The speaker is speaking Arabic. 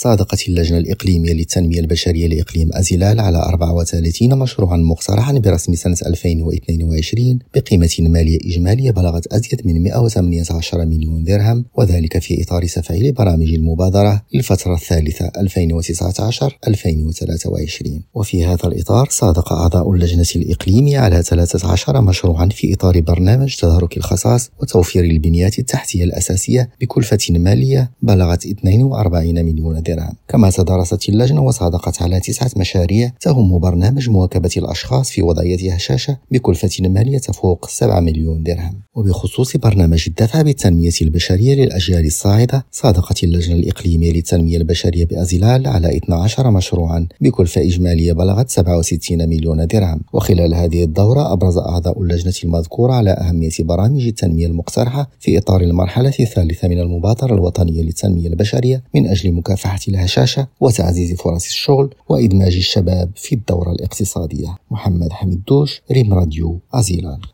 صادقت اللجنة الإقليمية للتنمية البشرية لإقليم أزيلال على 34 مشروعا مقترحا برسم سنة 2022 بقيمة مالية إجمالية بلغت أزيد من 118 مليون درهم، وذلك في إطار تفعيل برامج المبادرة للفترة الثالثة 2019-2023. وفي هذا الإطار صادق أعضاء اللجنة الإقليمية على 13 مشروعا في إطار برنامج تدارك الخصاص وتوفير البنيات التحتية الأساسية بكلفة مالية بلغت 42 مليون درهم. كما تدارست اللجنة وصادقت على 9 مشاريع تهم برنامج مواكبة الأشخاص في وضعية هشاشة بكلفة مالية تفوق 7 مليون درهم. وبخصوص برنامج الدفع بالتنمية البشرية للأجيال الصاعدة، صادقت اللجنة الإقليمية للتنمية البشرية بأزيلال على 12 مشروعا بكلفة إجمالية بلغت 67 مليون درهم. وخلال هذه الدورة أبرز أعضاء اللجنة المذكورة على أهمية برامج التنمية المقترحة في إطار المرحلة الثالثة من المبادرة الوطنية للتنمية البشرية من أجل مكافحة الهشاشة وتعزيز فرص الشغل وإدماج الشباب في الدورة الاقتصادية. محمد حميد دوش، ريم راديو، أزيلال.